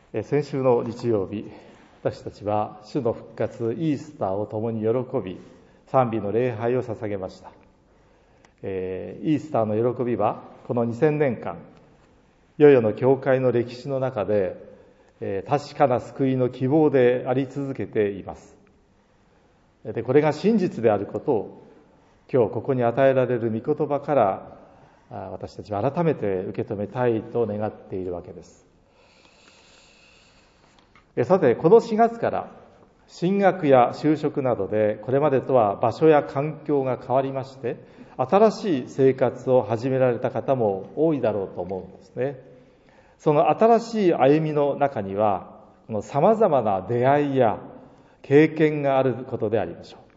先週の日曜日、私たちは主の復活イースターを共に喜び、賛美の礼拝を捧げました。イースターの喜びはこの2000年間、世々の教会の歴史の中で、確かな救いの希望であり続けています。で、これが真実であることを今日ここに与えられる御言葉から私たちは改めて受け止めたいと願っているわけです。さて、この4月から進学や就職などでこれまでとは場所や環境が変わりまして、新しい生活を始められた方も多いだろうと思うんですね。その新しい歩みの中には、さまざまな出会いや経験があることでありましょ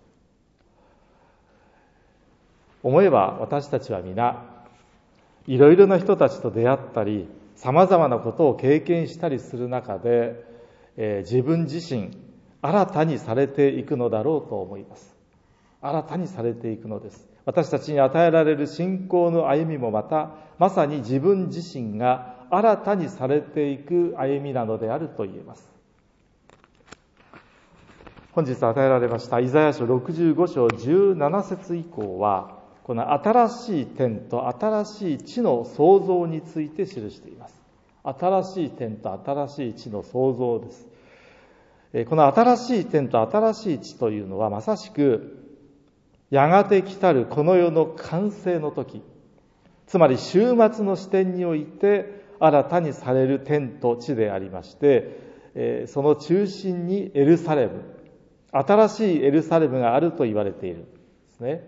う。思えば私たちは皆、いろいろな人たちと出会ったり、さまざまなことを経験したりする中で、自分自身新たにされていくのだろうと思います。新たにされていくのです。私たちに与えられる信仰の歩みもまさに自分自身が新たにされていく歩みなのであると言えます。本日与えられましたイザヤ書65章17節以降は、この新しい天と新しい地の創造について記しています。新しい天と新しい地の創造です。この新しい天と新しい地というのは、まさしくやがて来たるこの世の完成の時、つまり終末の視点において新たにされる天と地でありまして、その中心にエルサレム、新しいエルサレムがあると言われているんですね。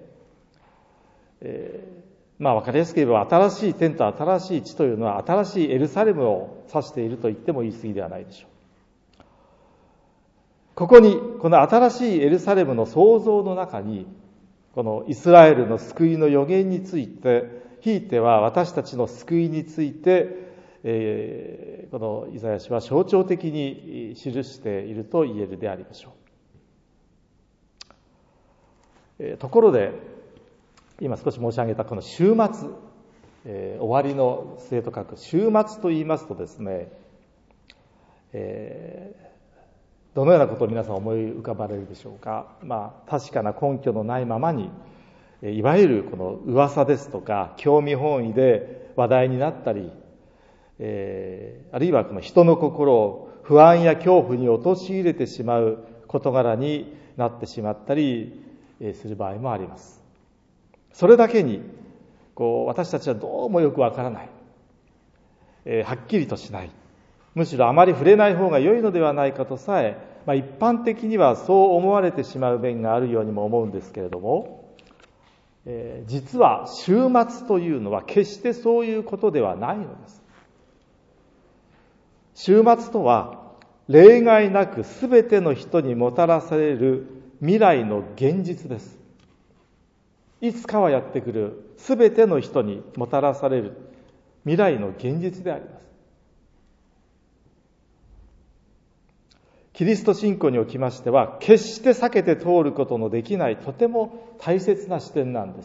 わかりやすく言えば、新しい天と新しい地というのは新しいエルサレムを指していると言っても言い過ぎではないでしょう。ここに、この新しいエルサレムの創造の中に、このイスラエルの救いの予言について、ひいては私たちの救いについて、このイザヤ書は象徴的に記していると言えるでありましょう。ところで、今少し申し上げたこの終末、終わりの末と書く終末と言いますとですね、どのようなことを皆さん思い浮かばれるでしょうか。確かな根拠のないままに、いわゆるこの噂ですとか興味本位で話題になったり、あるいはこの人の心を不安や恐怖に陥れてしまう事柄になってしまったりする場合もあります。それだけに私たちはどうもよくわからない、はっきりとしない、むしろあまり触れない方が良いのではないかとさえ、一般的にはそう思われてしまう面があるようにも思うんですけれども、実は終末というのは決してそういうことではないのです。終末とは例外なくすべての人にもたらされる未来の現実です。いつかはやってくるすべての人にもたらされる未来の現実であります。キリスト信仰におきましては、決して避けて通ることのできないとても大切な視点なんです。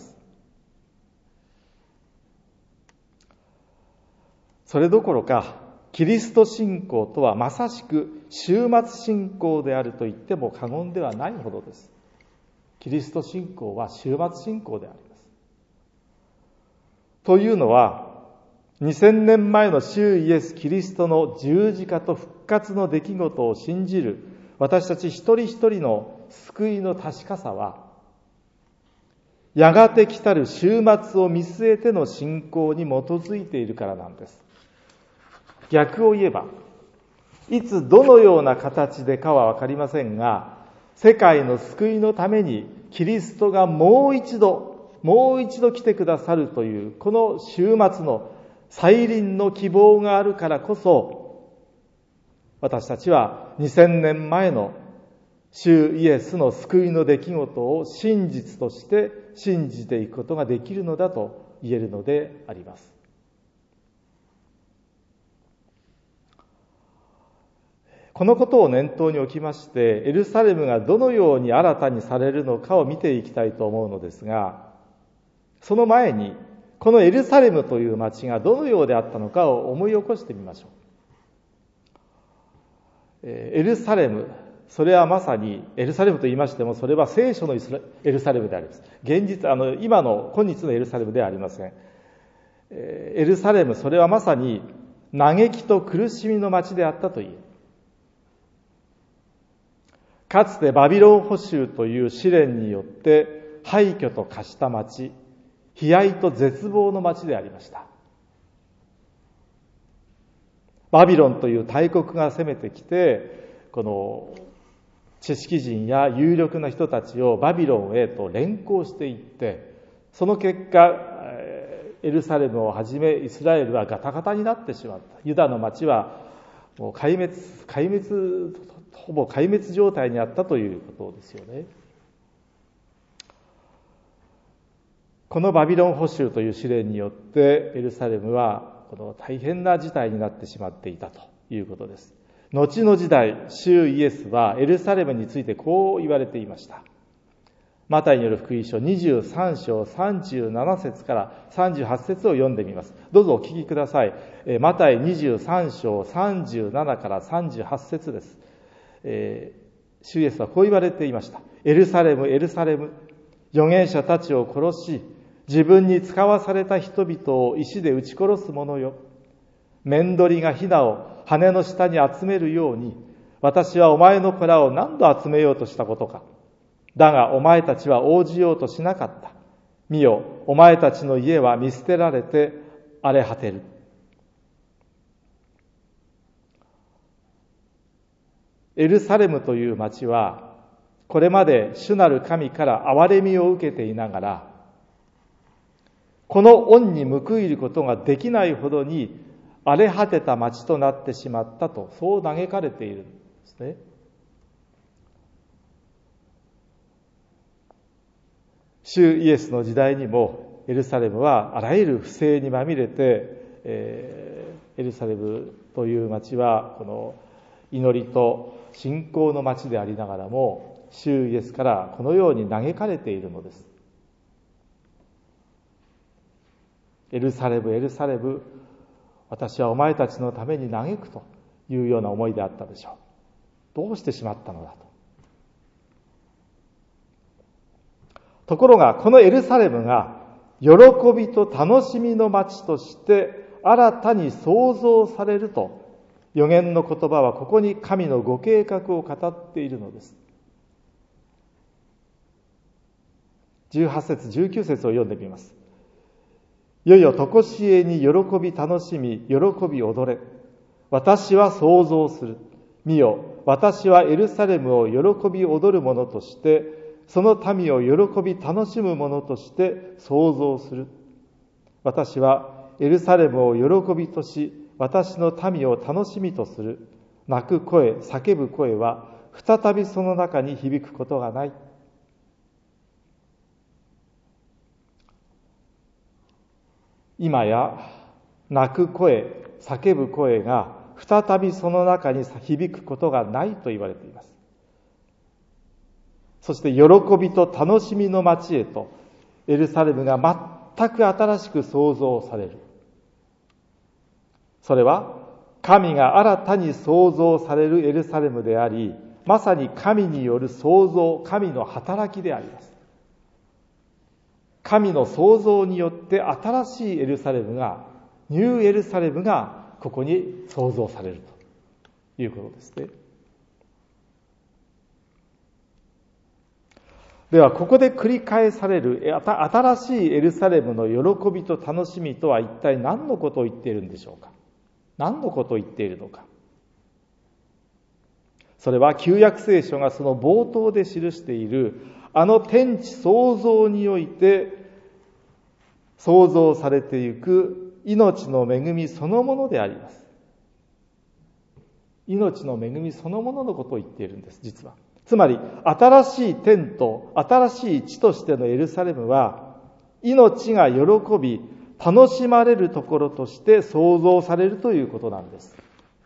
それどころか、キリスト信仰とはまさしく終末信仰であると言っても過言ではないほどです。キリスト信仰は終末信仰であります。というのは、2000年前の主イエス・キリストの十字架と復活の出来事を信じる私たち一人一人の救いの確かさは、やがて来たる終末を見据えての信仰に基づいているからなんです。逆を言えば、いつどのような形でかはわかりませんが、世界の救いのためにキリストがもう一度来てくださるというこの終末の再臨の希望があるからこそ、私たちは2000年前の主イエスの救いの出来事を真実として信じていくことができるのだと言えるのであります。このことを念頭に置きまして、エルサレムがどのように新たにされるのかを見ていきたいと思うのですが、その前にこのエルサレムという町がどのようであったのかを思い起こしてみましょエルサレム、それはまさにエルサレムと言いましても、それは聖書のエルサレムであります。現実、今の今日のエルサレムではありません。エルサレム、それはまさに嘆きと苦しみの町であったという。かつてバビロン捕囚という試練によって廃墟と化した町、悲哀と絶望の町でありました。バビロンという大国が攻めてきて、この知識人や有力な人たちをバビロンへと連行していって、その結果、エルサレムをはじめイスラエルはガタガタになってしまった。ユダの町はもうほぼ壊滅状態にあったということですよね。このバビロン捕囚という試練によってエルサレムはこの大変な事態になってしまっていたということです。後の時代、主イエスはエルサレムについてこう言われていました。マタイによる福音書23章37節から38節を読んでみます。どうぞお聞きください。マタイ23章37から38節です。主イエスはこう言われていました。エルサレム、エルサレム、預言者たちを殺し、自分に使わされた人々を石で撃ち殺す者よ。面取りがヒナを羽の下に集めるように、私はお前の子らを何度集めようとしたことか。だがお前たちは応じようとしなかった。見よ、お前たちの家は見捨てられて荒れ果てる。エルサレムという町は、これまで主なる神から憐れみを受けていながら、この恩に報いることができないほどに荒れ果てた町となってしまったと、そう嘆かれているんですね。主イエスの時代にもエルサレムはあらゆる不正にまみれて、エルサレムという町はこの祈りと信仰の町でありながらも、主イエスからこのように嘆かれているのです。エルサレム、エルサレム、私はお前たちのために嘆くというような思いであったでしょう。どうしてしまったのだと。ところがこのエルサレムが喜びと楽しみの町として新たに創造されると、預言の言葉はここに神のご計画を語っているのです。18節19節を読んでみます。いよいよ常しえに喜び楽しみ、喜び踊れ。私は創造する。見よ、私はエルサレムを喜び踊る者として、その民を喜び楽しむ者として創造する。私はエルサレムを喜びとし、私の民を楽しみとする。泣く声、叫ぶ声は再びその中に響くことがない。今や泣く声、叫ぶ声が再びその中に響くことがないと言われています。そして喜びと楽しみの町へとエルサレムが全く新しく創造される。それは神が新たに創造されるエルサレムであり、まさに神による創造、神の働きであります。神の創造によって新しいエルサレムが、ニューエルサレムがここに創造されるということですね。ではここで繰り返される新しいエルサレムの喜びと楽しみとは一体何のことを言っているんでしょうか。何のことを言っているのか。それは旧約聖書がその冒頭で記しているあの天地創造において創造されていく命の恵みそのものであります。命の恵みそのもののことを言っているんです、実は。つまり新しい天と新しい地としてのエルサレムは命が喜び楽しまれるところとして創造されるということなんです。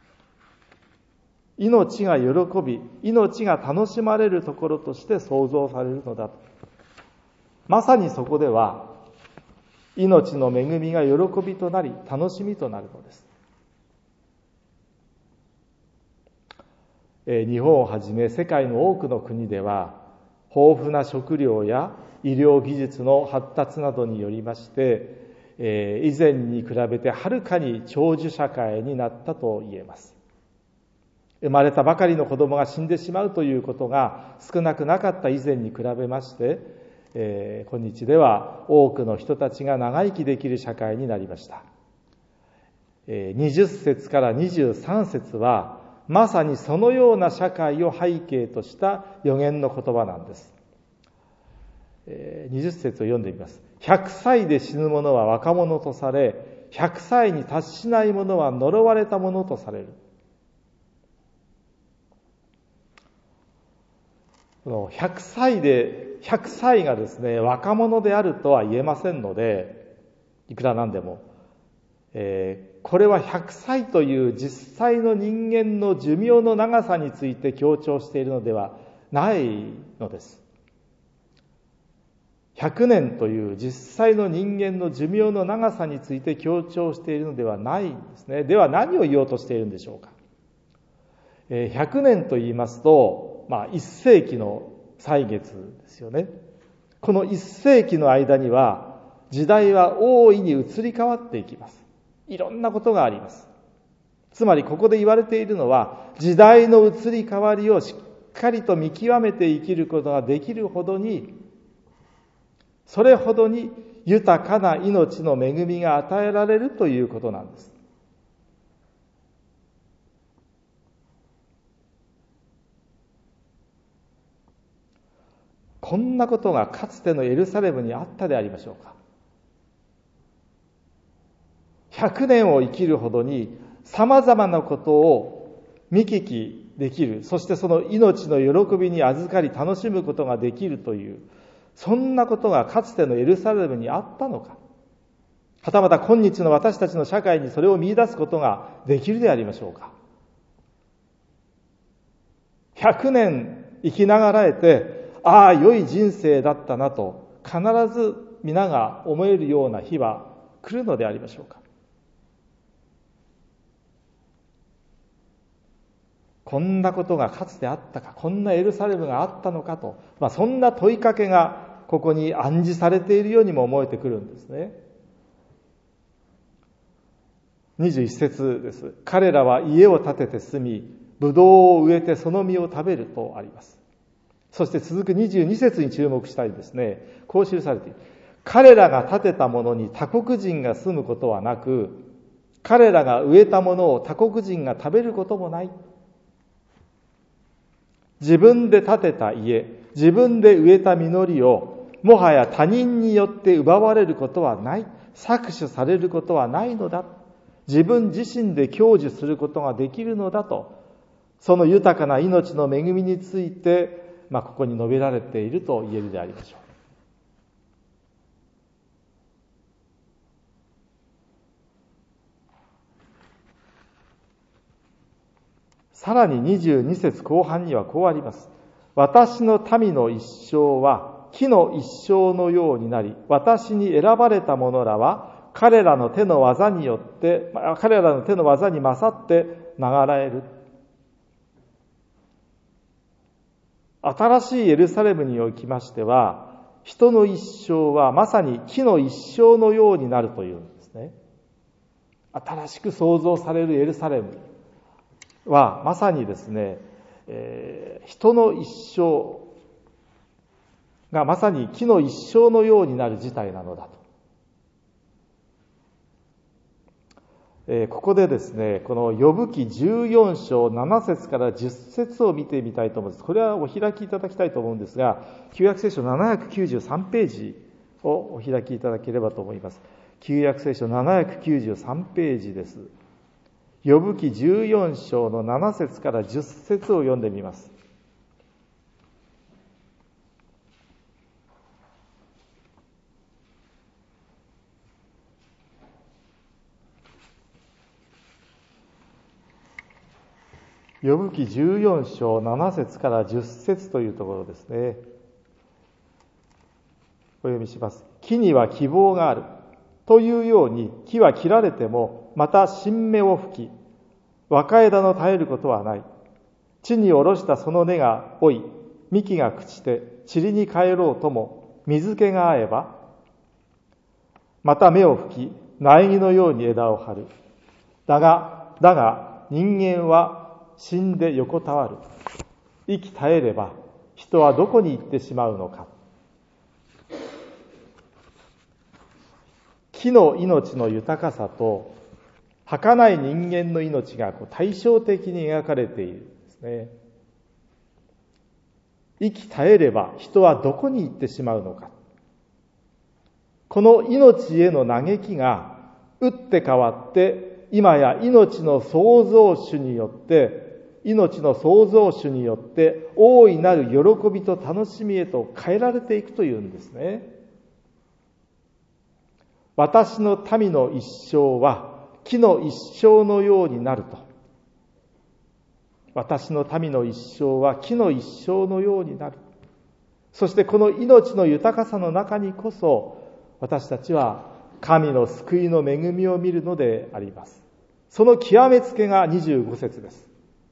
命が喜び命が楽しまれるところとして創造されるのだと。まさにそこでは命の恵みが喜びとなり楽しみとなるのです。 日本をはじめ世界の多くの国では豊富な食料や医療技術の発達などによりまして、以前に比べてはるかに長寿社会になったと言えます。生まれたばかりの子供が死んでしまうということが少なくなかった以前に比べまして、今日では多くの人たちが長生きできる社会になりました。20節から23節はまさにそのような社会を背景とした預言の言葉なんです。20節を読んでみます。100歳で死ぬ者は若者とされ、100歳に達しない者は呪われた者とされる。この100歳がですね、若者であるとは言えませんので、いくらなんでも。これは100歳という実際の人間の寿命の長さについて強調しているのではないのです。100年という実際の人間の寿命の長さについて強調しているのではないんですね。では何を言おうとしているんでしょうか。100年と言いますと、1世紀の歳月ですよね。この1世紀の間には時代は大いに移り変わっていきます。いろんなことがあります。つまりここで言われているのは、時代の移り変わりをしっかりと見極めて生きることができるほどに、それほどに豊かな命の恵みが与えられるということなんです。こんなことがかつてのエルサレムにあったでありましょうか。100年を生きるほどに様々なことを見聞きできる、そしてその命の喜びに預かり楽しむことができるという、そんなことがかつてのエルサレムにあったのか。はたまた今日の私たちの社会にそれを見出すことができるでありましょうか。100年生きながらえて、ああ良い人生だったなと必ず皆が思えるような日は来るのでありましょうか。こんなことがかつてあったか、こんなエルサレムがあったのかと、そんな問いかけがここに暗示されているようにも思えてくるんですね。21節です。彼らは家を建てて住み、ブドウを植えてその実を食べるとあります。そして続く22節に注目したいですね。こう記されている。彼らが建てたものに他国人が住むことはなく、彼らが植えたものを他国人が食べることもない。自分で建てた家、自分で植えた実りをもはや他人によって奪われることはない。搾取されることはないのだ。自分自身で享受することができるのだと、その豊かな命の恵みについて、ここに述べられていると言えるでありましょう。さらに22節後半にはこうあります。私の民の一生は木の一生のようになり、私に選ばれた者らは彼らの手の技によって、彼らの手の技に勝って流らえる。新しいエルサレムにおきましては、人の一生はまさに木の一生のようになるというんですね。新しく創造されるエルサレムはまさにですね、人の一生がまさに木の一生のようになる事態なのだと。ここでですね、この呼ぶ記14章7節から10節を見てみたいと思います。これはお開きいただきたいと思うんですが、旧約聖書793ページをお開きいただければと思います。旧約聖書793ページです。呼ぶ記14章の7節から10節を読んでみます。呼ぶ記14章7節から10節というところですね。お読みします。木には希望がある。というように木は切られてもまた新芽を吹き、若枝の絶えることはない。 地に下ろしたその根が老い、幹が朽ちて塵に帰ろうとも、水気が合えば、また芽を吹き、苗木のように枝を張る。だが人間は死んで横たわる。息絶えれば人はどこに行ってしまうのか。木の命の豊かさと儚い人間の命が対照的に描かれているんですね。息絶えれば人はどこに行ってしまうのか。この命への嘆きが打って変わって今や命の創造主によって大いなる喜びと楽しみへと変えられていくというんですね。私の民の一生は木の一生のようになると。私の民の一生は木の一生のようになる。そしてこの命の豊かさの中にこそ私たちは神の救いの恵みを見るのであります。その極めつけが25節です。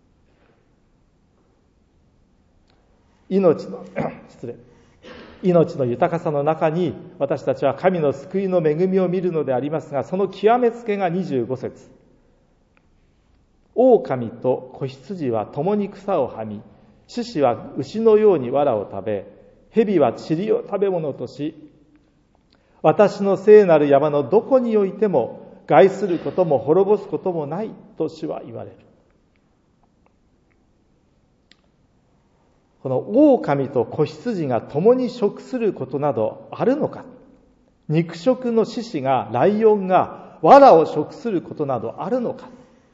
命の豊かさの中に私たちは神の救いの恵みを見るのでありますが、その極めつけが25節。狼と子羊は共に草をはみ、獅子は牛のように藁を食べ、蛇は塵を食べ物とし、私の聖なる山のどこにおいても害することも滅ぼすこともないと主は言われる。この狼と子羊が共に食することなどあるのか。肉食の獅子がライオンが藁を食することなどあるのか。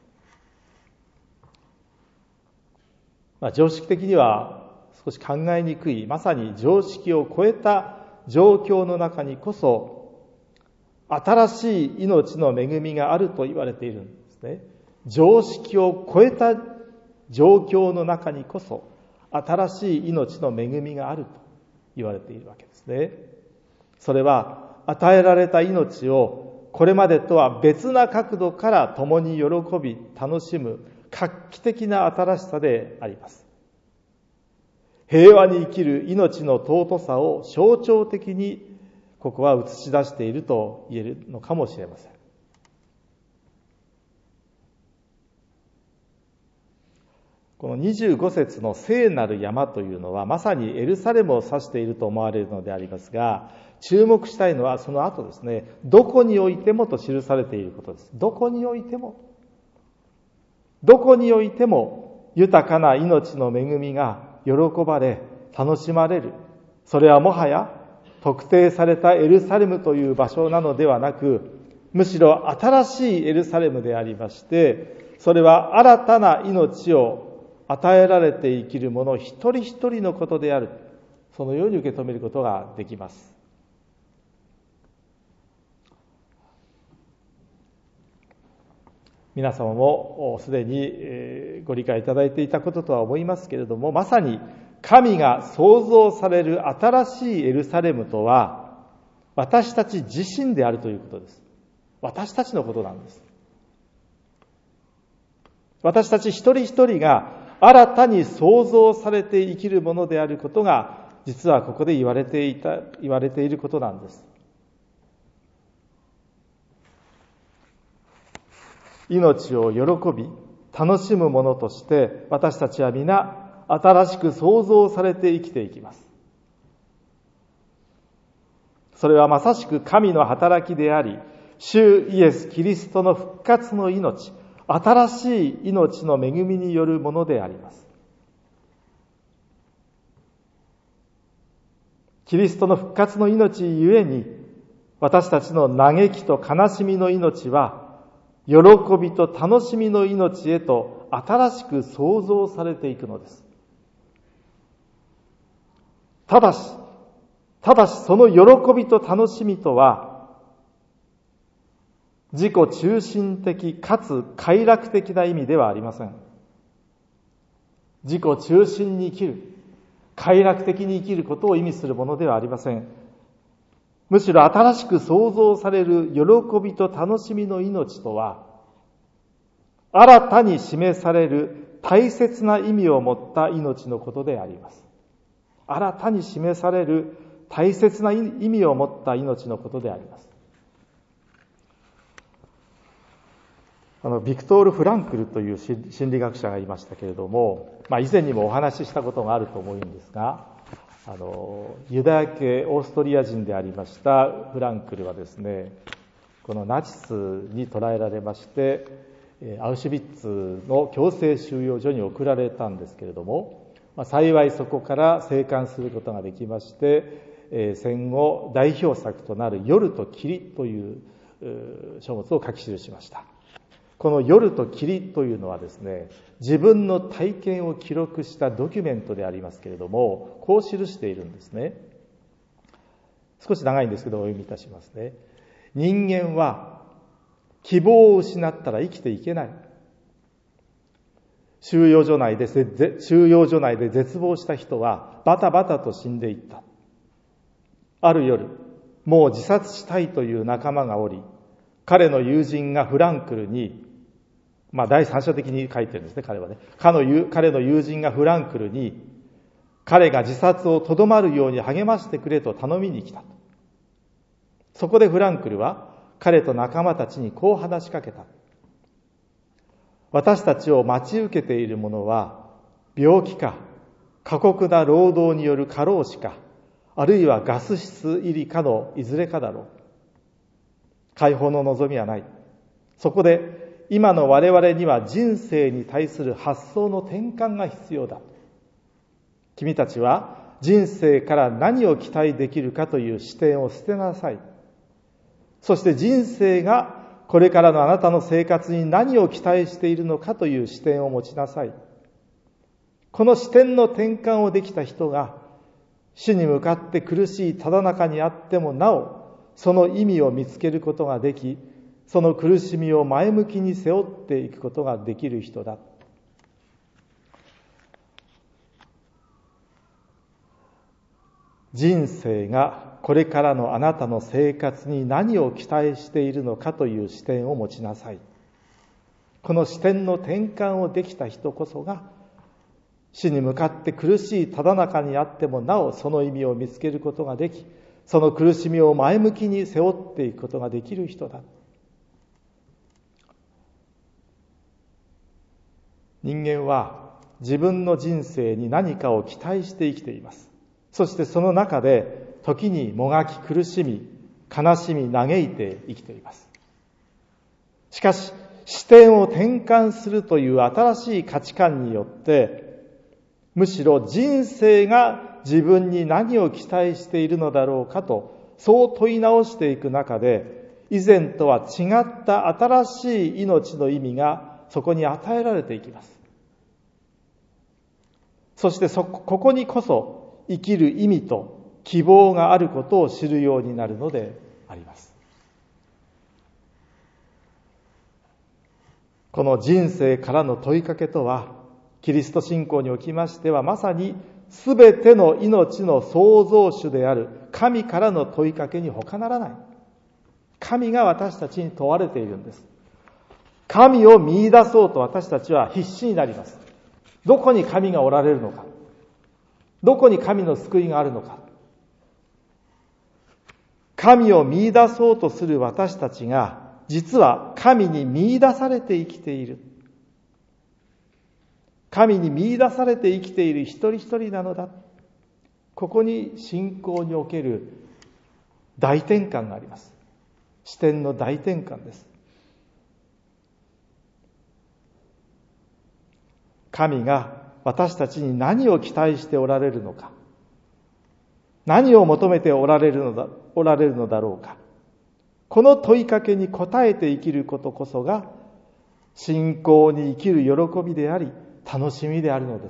常識的には少し考えにくい、まさに常識を超えた状況の中にこそ新しい命の恵みがあると言われているんですね。常識を超えた状況の中にこそ新しい命の恵みがあると言われているわけですね。それは与えられた命をこれまでとは別な角度から共に喜び楽しむ画期的な新しさであります。平和に生きる命の尊さを象徴的にここは映し出していると言えるのかもしれません。この25節の聖なる山というのはまさにエルサレムを指していると思われるのでありますが、注目したいのはその後ですね、どこにおいてもと記されていることです。どこにおいても豊かな命の恵みが喜ばれ楽しまれる。それはもはや特定されたエルサレムという場所なのではなく、むしろ新しいエルサレムでありまして、それは新たな命を与えられて生きる者一人一人のことである。そのように受け止めることができます。皆様もすでにご理解いただいていたこととは思いますけれども、まさに神が創造される新しいエルサレムとは私たち自身であるということです。私たちのことなんです。私たち一人一人が新たに創造されて生きるものであることが実はここで言われていることなんです。命を喜び楽しむものとして私たちは皆新しく創造されて生きていきます。それはまさしく神の働きであり、主イエス・キリストの復活の命、新しい命の恵みによるものであります。キリストの復活の命ゆえに、私たちの嘆きと悲しみの命は喜びと楽しみの命へと新しく創造されていくのです。ただしその喜びと楽しみとは自己中心的かつ快楽的な意味ではありません。自己中心に生きる、快楽的に生きることを意味するものではありません。むしろ新しく創造される喜びと楽しみの命とは、新たに示される大切な意味を持った命のことであります。新たに示される大切な意味を持った命のことであります。ビクトール・フランクルという心理学者がいましたけれども、以前にもお話ししたことがあると思うんですが、ユダヤ系オーストリア人でありましたフランクルはですね、このナチスに捕らえられまして、アウシュビッツの強制収容所に送られたんですけれども、幸いそこから生還することができまして、戦後代表作となる夜と霧という書物を書き記しました。この夜と霧というのはですね、自分の体験を記録したドキュメントでありますけれども、こう記しているんですね。少し長いんですけどお読みいたしますね。人間は希望を失ったら生きていけない。収容所内で絶望した人はバタバタと死んでいった。ある夜、もう自殺したいという仲間がおり、彼の友人がフランクルに、第三者的に書いてるんですね、彼はね。彼の友人がフランクルに、彼が自殺をとどまるように励ましてくれと頼みに来た。そこでフランクルは彼と仲間たちにこう話しかけた。私たちを待ち受けているものは、病気か、過酷な労働による過労死か、あるいはガス室入りかのいずれかだろう。解放の望みはない。そこで今の我々には人生に対する発想の転換が必要だ。君たちは人生から何を期待できるかという視点を捨てなさい。そして人生がこれからのあなたの生活に何を期待しているのかという視点を持ちなさい。この視点の転換をできた人が死に向かって苦しいただ中にあってもなおその意味を見つけることができ、その苦しみを前向きに背負っていくことができる人だ。人生がこれからのあなたの生活に何を期待しているのかという視点を持ちなさい。この視点の転換をできた人こそが、死に向かって苦しいただ中にあってもなおその意味を見つけることができ、その苦しみを前向きに背負っていくことができる人だ。人間は自分の人生に何かを期待して生きています。そしてその中で時にもがき苦しみ、悲しみ嘆いて生きています。しかし視点を転換するという新しい価値観によって、むしろ人生が自分に何を期待しているのだろうかと、そう問い直していく中で、以前とは違った新しい命の意味がそこに与えられていきます。そしてここにこそ生きる意味と希望があることを知るようになるのであります。この人生からの問いかけとは、キリスト信仰におきましてはまさにすべての命の創造主である神からの問いかけに他ならない。神が私たちに問われているんです。神を見出そうと私たちは必死になります。どこに神がおられるのか、どこに神の救いがあるのか。神を見出そうとする私たちが実は神に見出されて生きている。神に見出されて生きている一人一人なのだ。ここに信仰における大転換があります。視点の大転換です。神が私たちに何を期待しておられるのか、何を求めておられるのだろうか。この問いかけに応えて生きることこそが信仰に生きる喜びであり楽しみであるのです。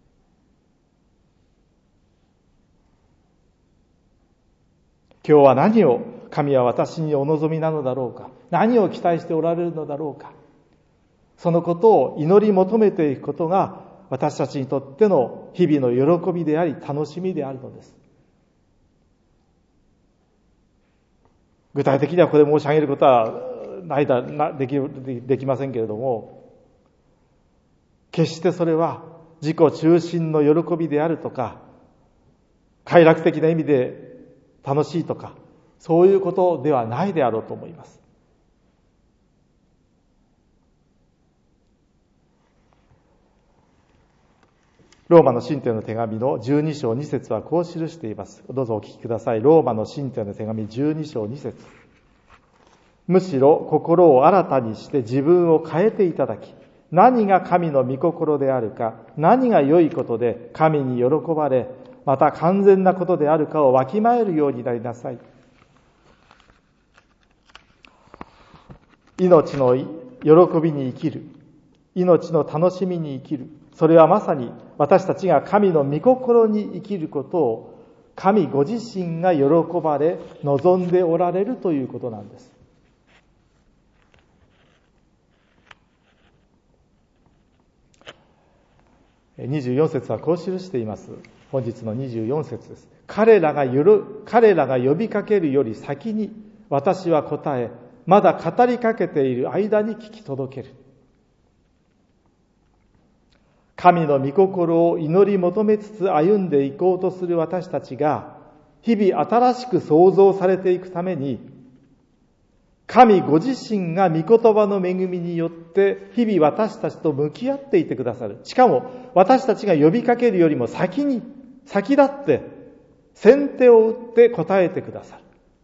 今日は何を神は私にお望みなのだろうか、何を期待しておられるのだろうか。そのことを祈り求めていくことが私たちにとっての日々の喜びであり楽しみであるのです。具体的にはここで申し上げることはできませんけれども、 決してそれは自己中心の喜びであるとか、快楽的な意味で楽しいとか、そういうことではないであろうと思います。ローマの信徒への手紙の12章2節はこう記しています。どうぞお聞きください。ローマの信徒への手紙12章2節。むしろ心を新たにして自分を変えていただき、何が神の御心であるか、何が良いことで神に喜ばれ、また完全なことであるかをわきまえるようになりなさい。命の喜びに生きる、命の楽しみに生きる、それはまさに私たちが神の御心に生きることを神ご自身が喜ばれ望んでおられるということなんです。24節はこう記しています。本日の24節です。彼らが呼びかけるより先に私は答え、まだ語りかけている間に聞き届ける。神の御心を祈り求めつつ歩んでいこうとする私たちが日々新しく創造されていくために、神ご自身が御言葉の恵みによって日々私たちと向き合っていてくださる。しかも私たちが呼びかけるよりも先立って先手を打って答えてくださる。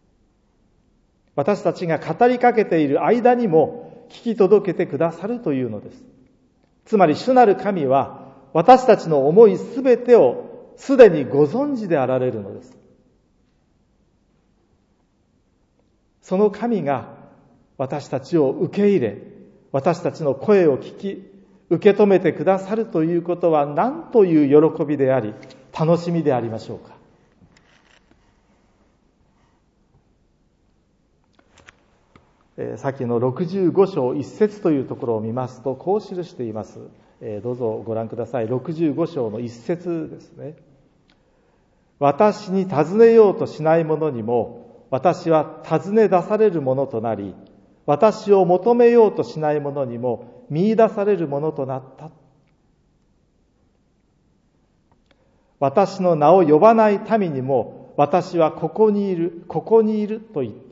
私たちが語りかけている間にも聞き届けてくださるというのです。つまり主なる神は私たちの思いすべてをすでにご存知であられるのです。その神が私たちを受け入れ、私たちの声を聞き、受け止めてくださるということは何という喜びであり、楽しみでありましょうか。さっきの65章1節というところを見ますと、こう記しています。どうぞご覧ください。65章の1節ですね。私に尋ねようとしない者にも、私は尋ね出されるものとなり、私を求めようとしない者にも見出されるものとなった。私の名を呼ばない民にも、私はここにいる、ここにいると言った。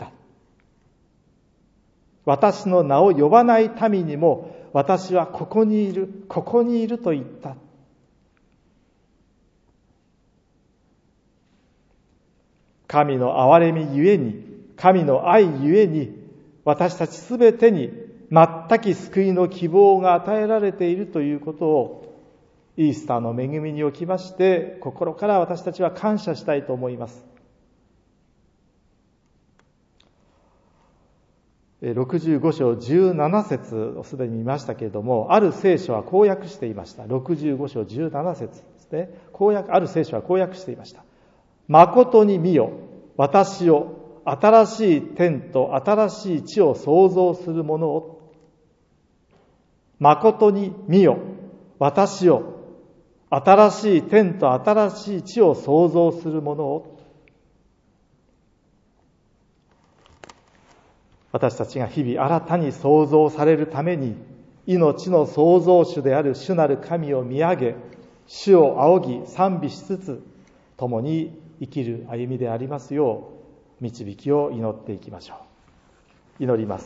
私の名を呼ばない民にも、私はここにいる、ここにいると言った。神の憐れみゆえに、神の愛ゆえに、私たちすべてに全く救いの希望が与えられているということを、イースターの恵みにおきまして、心から私たちは感謝したいと思います。65章17節をすでに見ましたけれども、ある聖書はこう訳していました。65章17節ですね。ある聖書はこう訳していました。誠に見よ、私を新しい天と新しい地を創造するものを。誠に見よ、私を新しい天と新しい地を創造するものを。私たちが日々新たに創造されるために、命の創造主である主なる神を見上げ、主を仰ぎ賛美しつつ、共に生きる歩みでありますよう、導きを祈っていきましょう。祈ります。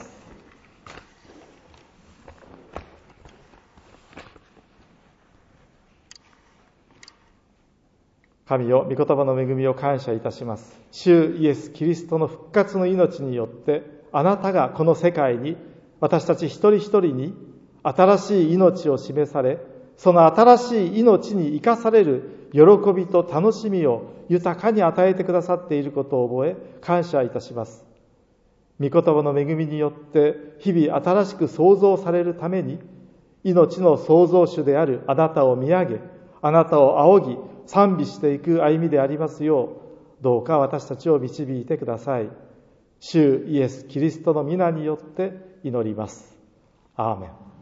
神よ、御言葉の恵みを感謝いたします。主イエス・キリストの復活の命によって、あなたがこの世界に、私たち一人一人に新しい命を示され、その新しい命に生かされる喜びと楽しみを豊かに与えてくださっていることを覚え、感謝いたします。御言葉の恵みによって日々新しく創造されるために、命の創造主であるあなたを見上げ、あなたを仰ぎ賛美していく歩みでありますよう、どうか私たちを導いてください。主イエス・キリストの皆によって祈ります。アーメン。